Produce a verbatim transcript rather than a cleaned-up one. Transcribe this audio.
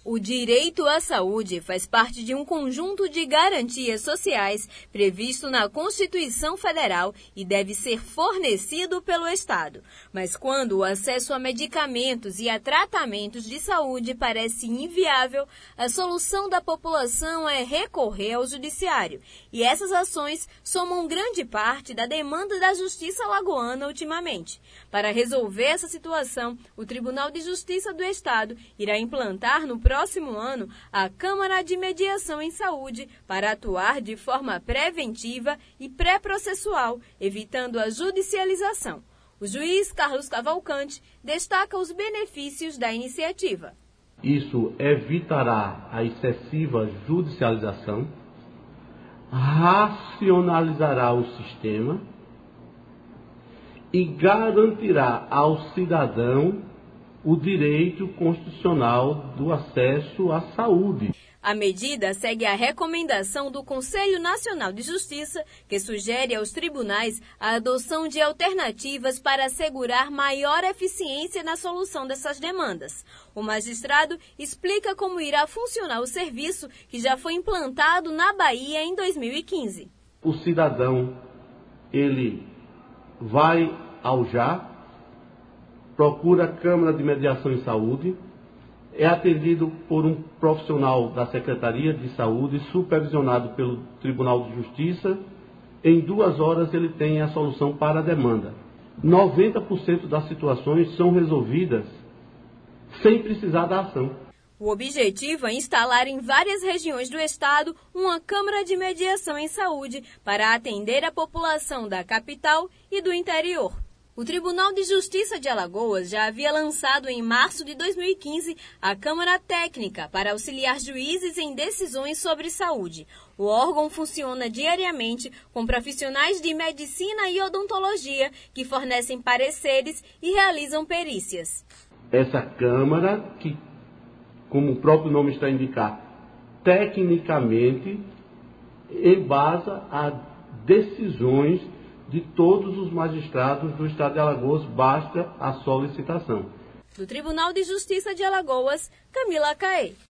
O direito à saúde faz parte de um conjunto de garantias sociais previsto na Constituição Federal e deve ser fornecido pelo Estado. Mas quando o acesso a medicamentos e a tratamentos de saúde parece inviável, a solução da população é recorrer ao Judiciário. E essas ações somam grande parte da demanda da Justiça alagoana ultimamente. Para resolver essa situação, o Tribunal de Justiça do Estado irá implantar no próximo ano a Câmara de Mediação em Saúde para atuar de forma preventiva e pré-processual, evitando a judicialização. O juiz Carlos Cavalcante destaca os benefícios da iniciativa. Isso evitará a excessiva judicialização, racionalizará o sistema e garantirá ao cidadão o direito constitucional do acesso à saúde. A medida segue a recomendação do Conselho Nacional de Justiça, que sugere aos tribunais a adoção de alternativas para assegurar maior eficiência na solução dessas demandas. O magistrado explica como irá funcionar o serviço que já foi implantado na Bahia em dois mil e quinze. O cidadão, ele vai ao J A, procura a Câmara de Mediação em Saúde, é atendido por um profissional da Secretaria de Saúde, supervisionado pelo Tribunal de Justiça. Em duas horas ele tem a solução para a demanda. noventa por cento das situações são resolvidas sem precisar da ação. O objetivo é instalar em várias regiões do estado uma Câmara de Mediação em Saúde para atender a população da capital e do interior. O Tribunal de Justiça de Alagoas já havia lançado em março de dois mil e quinze a Câmara Técnica para auxiliar juízes em decisões sobre saúde. O órgão funciona diariamente com profissionais de medicina e odontologia que fornecem pareceres e realizam perícias. Essa Câmara, que, como o próprio nome está a indicar, tecnicamente embasa a decisões de todos os magistrados do Estado de Alagoas, basta a solicitação. Do Tribunal de Justiça de Alagoas, Camila Caê.